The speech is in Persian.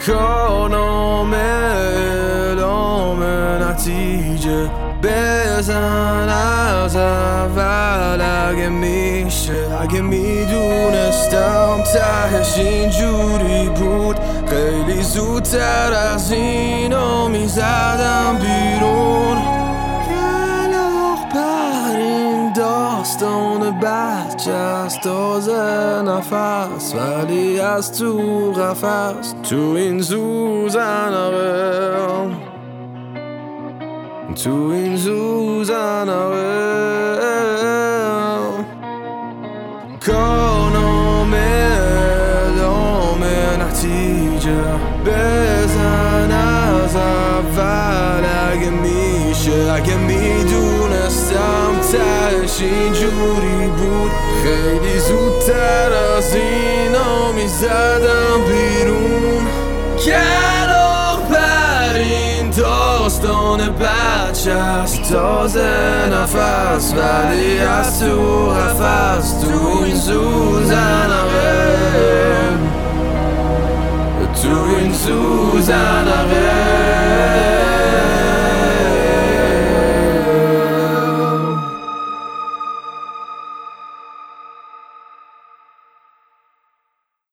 کارنامه اعلام نتیجه بزن از اول اگه میشه. اگه میدونستم تهش اینجوری بود خیلی زودتر از اینو میزدم بیرون. کلاغ پر این داستان بچه از تازه نفس ولی از تو قفس تو این زوزنقه تو این زوزنقه کارنامه اعلام نتیجه بزن از اول اگه میشه. اگه میدونستم تهش اینجوری بود خیلی زودتر از اینا میزدم بیرون. کلاغ پر این داستان بچه است تازه نفس ولی از تو قفس تو این زوزنقه تو این زوزنقه